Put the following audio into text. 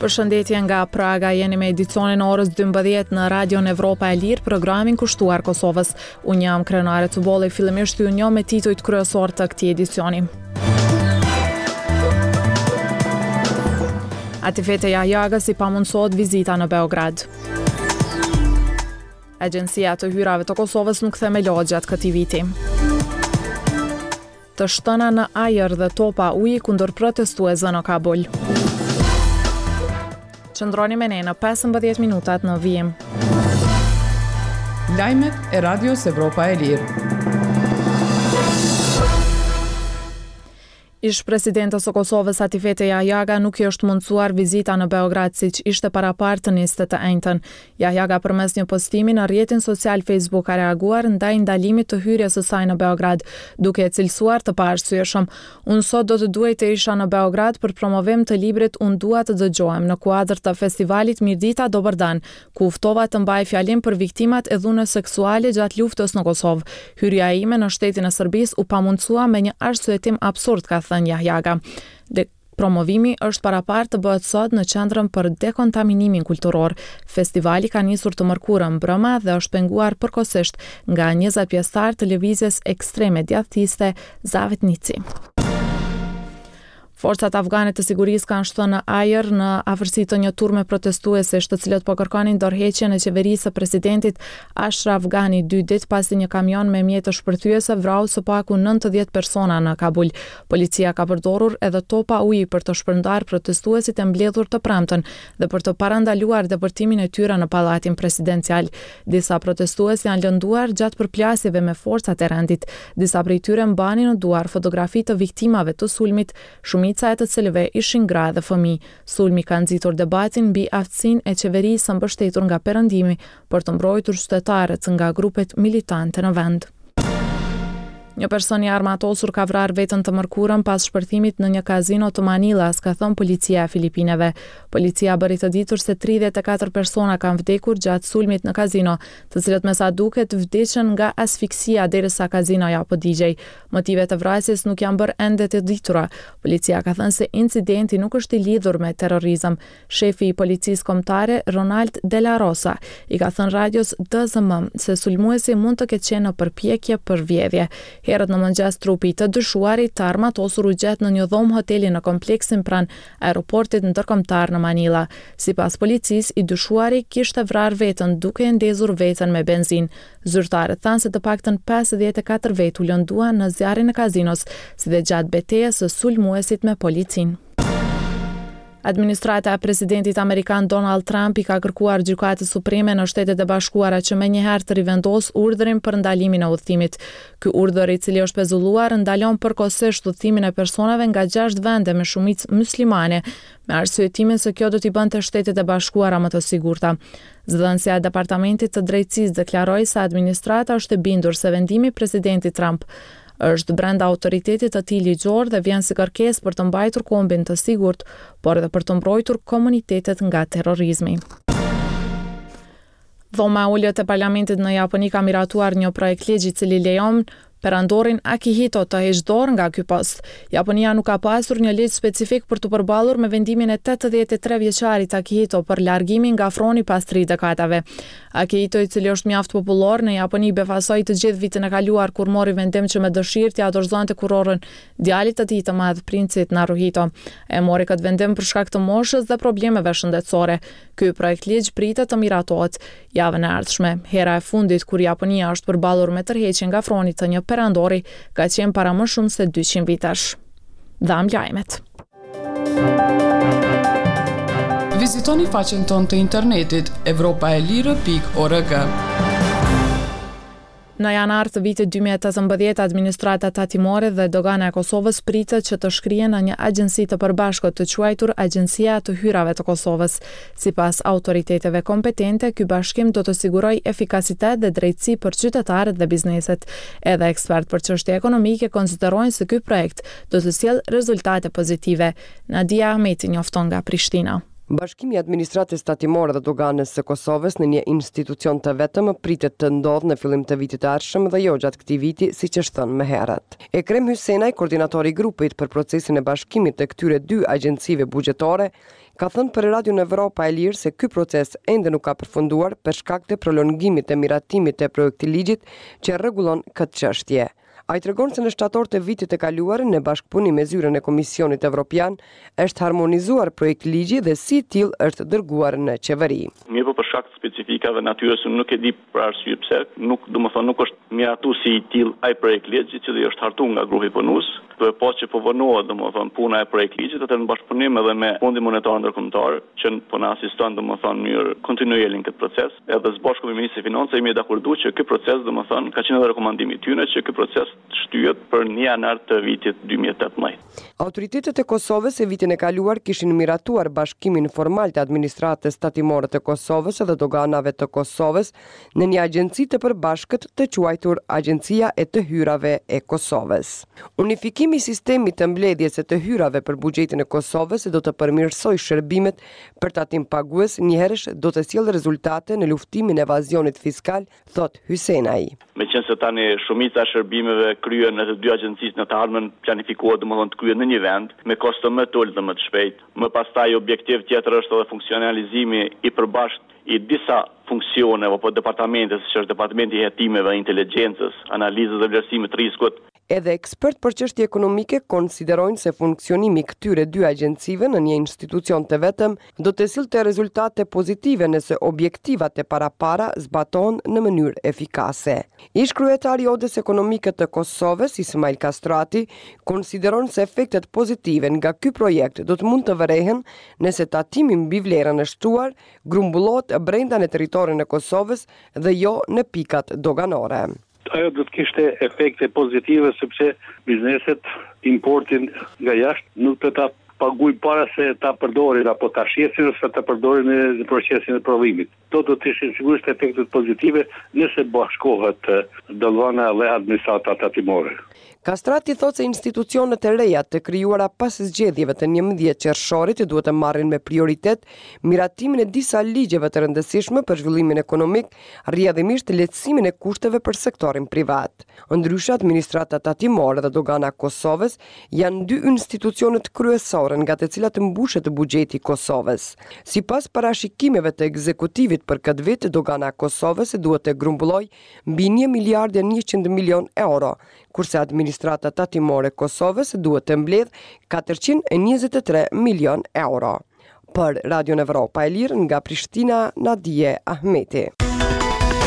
Përshëndetje nga Praga, jeni me edicionin orës 12 në Radion Evropa e Lirë, programin kushtuar Kosovës. Unë jam krenare të bolli, fillimisht ju njoh me titujt kryesor të këtij edicioni. Atifete Jahjagës i pamundsohet vizita në Beograd. Agjencia të hyrave të Kosovës nuk themelohet gjatë këtij viti. Të shtëna në ajër dhe topa uji kundër protestuesve në Kabul. Qëndroni me ne në 15 minutat në vijim. Lajmet e Radios Evropa e Lirë. Ish presidentës së Kosovës Atifete Jahjaga nuk i është mundsuar vizita në Beograd siç ishte parapartë të nisë të enjtën. Jahjaga përmes një postimi në rrjetin social Facebook ka reaguar ndaj ndalimit të hyrjes së saj në Beograd, duke e cilësuar të paarsyeshëm. Unë sot do të duaj të isha në Beograd për promovim të librit Unë dua të dëgjohem në kuadër të festivalit Mirdita Dobardan, ku ftova të mbaj fjalim për viktimat e dhunës seksuale gjatë luftës në Kosovë. Hyrja ime në shtetin e Serbisë u pamundsua me një arsyetim absurd, ka thënë Jahjaga. Promovimi është parapartë të bëhet sot në qendrën për dekontaminimin kulturor. Festivali ka nisur të mërkurën mbrëma dhe është penguar përkohësisht nga 20 pjesëtar të lëvizjes ekstreme djathtiste Zavet Nici. Forcat afgane të sigurisë kanë shtuar në ajër në afërsi të një turme protestuesish, të cilët po kërkonin dorëheqjen e qeverisë së presidentit Ashraf Ghani 2 ditë pasi një kamion me mjete shpërthyese vrau së paku 90 persona në Kabul. Policia ka përdorur edhe topa uji për të shpërndar protestuesit e mbledhur të premten dhe për të parandaluar depërtimin e tyre në pallatin presidencial. Disa protestues janë lënduar gjatë përplasjeve me forcat e rendit. Disa prej tyre mbanin në duar fotografi të viktimave të sulmit, shumica e të cilëve ishin gra dhe fëmijë. Sulmi ka nxitur debatin mbi aftësinë e qeverisë së mbështetur nga perëndimi për të mbrojtur qytetarët nga grupet militante në vend. Një person i armatosur ka vrarë veten të mërkurën pas shpërthimit në një kazino të Manilas, ka thënë policia e Filipineve. Policia bëri të ditur se 34 persona kanë vdekur gjatë sulmit në kazino, të cilët me sa duket vdesën nga asfiksia derisa kazinoja po digjej. Motivet e vrasjes nuk janë bërë ende të ditura. Policia ka thënë se incidenti nuk është i lidhur me terrorizëm. Shefi i policisë kombëtare Ronald De La Rosa i ka thënë radios DZM se sulmuesi mund të ketë qenë në përpjekje për vjedhje. Herët në mëngjes trupi të dyshuarit të armatosur u gjet në një dhomë hoteli në kompleksin pranë aeroportit ndërkombëtar në Manila. Sipas policisë, i dyshuari kishte vrarë veten duke e ndezur veten me benzinë. Zyrtarët thanë se të paktën 54 vet u lënduan në zjarrin e kazinos, si dhe gjatë betejës së sulmuesit me policinë. Administrata e presidentit amerikan Donald Trump i ka kërkuar Gjykatës Supreme në Shtetet e Bashkuara që menjëherë të rivendos urdhrin për ndalimin e udhëtimit. Ky urdhër, i cili është pezulluar, ndalon përkohësisht udhëtimin e personave nga 6 vende me shumicë muslimane, me arsyetimin se kjo do t'i bënte Shtetet e Bashkuara më të sigurta. Zëdhënësia e Departamentit të Drejtësisë deklaroi se administrata është e bindur se vendimi i presidentit Trump është brenda autoritetit të tij ligjor dhe vjen si kërkesë për të mbajtur kombin të sigurt, por edhe për të mbrojtur komunitetet nga terrorizmi. Dhoma e ulët e parlamentit në Japoni ka miratuar një projekt ligji i cili lejon perandorin Akihito të heqë dorë nga ky post. Japonia nuk ka pasur një ligj specifik për të përballur me vendimin e 83 vjeçarit Akihito për largimin nga froni pas 3 dekadave. Akihito, i cili është mjaft popullor në Japoni, befasoi të gjithë vitin e kaluar kur mori vendim që me dëshirë t'ia dorëzonte kurorën djalit të tij të madh, princit Naruhito. E mori këtë vendim për shkak të moshës dhe problemeve shëndetësore. Ky projekt ligj pritet të miratohet javën e ardhshme. Hera e fundit kur Japonia është përballur me tërheqjen nga froni të një perandori ka qenë para më shumë se 200 vitesh. Dham lajmet. Vizitoni faqen tonë të internetit evropaelire.org. Në janar të vitit 2018, administrata tatimore dhe dogana e Kosovës pritet që të shkrihen në një agjenci të përbashkët të quajtur Agjencia të Hyrave të Kosovës. Sipas autoriteteve kompetente, ky bashkim do të sigurojë efikasitet dhe drejtësi për qytetarët dhe bizneset. Edhe ekspert për çështje ekonomike konsiderojnë se ky projekt do të sjellë rezultate pozitive. Nadia Ahmeti njofton nga Prishtina. Bashkimi i Administratës Tatimore dhe Doganës së Kosovës në një institucion të vetëm pritet të ndodhë në fillim të vitit të ardhshëm dhe jo gjatë këtij viti, siç është thënë më herët. Ekrem Hysenaj, koordinatori i grupit për procesin e bashkimit të këtyre dy agjencive buxhetore, ka thënë për Radion Evropa e Lirë se ky proces ende nuk ka përfunduar për shkak të prolongimit të miratimit të projektiligjit që rregullon këtë çështje. Ai tregon se në shtator të vitit të kaluar në bashkëpunim me zyrën e Komisionit Evropian është harmonizuar projektligji dhe si i tillë është dërguar në qeveri. Mirë, për shkak të specifikave natyrës nuk e di për arsye pse, nuk është miratu si i tillë ai projektligj i cili është hartuar nga grupi punues, dhe pas që po vonohet puna e projektligjit atë në bashkëpunim edhe me Fondin Monetar Ndërkombëtar që po na asiston në mënyrë kontinuele në këtë proces, edhe së bashku me Ministrin e Financave jemi dakorduar që ky proces ka qenë edhe rekomandimi i tyre që ky proces shtyhet për 1 janar të vitit 2018. Autoritetet e Kosovës e vitin e kaluar kishin miratuar bashkimin formal të Administratës Tatimore të Kosovës dhe doganave të Kosovës në një agjenci të përbashkët të quajtur Agjencia e të Hyrave e Kosovës. Unifikimi i sistemit të mbledhjes së të hyrave për buxhetin e Kosovës do të përmirësojë shërbimet për tatim pagues, njëherësh do të sjellë rezultate në luftimin e evazionit fiskal, thot Hysenaj. Meqense tani shumica e shërbimeve kryen në të dy agjencisë në të ardhmen planifikohet të kryen në një vend me kosto më të ulët dhe më të shpejt. Më pastaj objektiv tjetër është edhe funksionalizimi i përbashkët i disa funksione apo departamente, siç është departamenti i hetimeve, inteligjencës, analizës dhe vlerësimit të rrezikut. Edhe ekspert për çështje ekonomike konsiderojnë se funksionimi këtyre dy agjencive në një institucion të vetëm do të sillte rezultate pozitive nëse objektivat e parapara zbatohen në mënyrë efikase. Ish kryetari i Odës Ekonomike të Kosovës, Ismail Kastrati, konsideron se efektet pozitive nga ky projekt do të mund të vërehen nëse tatimi mbi vlerën e shtuar grumbullohet brenda në territorin e Kosovës dhe jo në pikat doganore. Ajo do të kishte efekte pozitive sepse bizneset importin nga jashtë nuk do ta paguajnë para se ta përdorin apo ta shjesin ose ta përdorin në procesin e prodhimit. Do të ishin sigurisht efekte pozitive nëse bashkohet Dollana dhe Administrata Tatimore. Kastrati thot se institucionet e reja të krijuara pas zgjedhjeve të 11 qershorit duhet të marrin me prioritet miratimin e disa ligjeve të rëndësishme për zhvillimin ekonomik, rrjedhimisht lehtësimin e kushteve për sektorin privat. Ndryshe, Administrata Tatimore dhe Dogana Kosovës janë dy institucionet kryesore nga të cilat mbushet buxheti i Kosovës. Sipas parashikimeve të ekzekutivit për këtë vit, Dogana Kosovës duhet të grumbullojë mbi 1 miliard e 100 milion euro, kurse Administrata Tatimore Kosovës duhet të mbledh 423 milion euro. Për Radion Evropa e Lirë nga Prishtina, Nadije Ahmeti.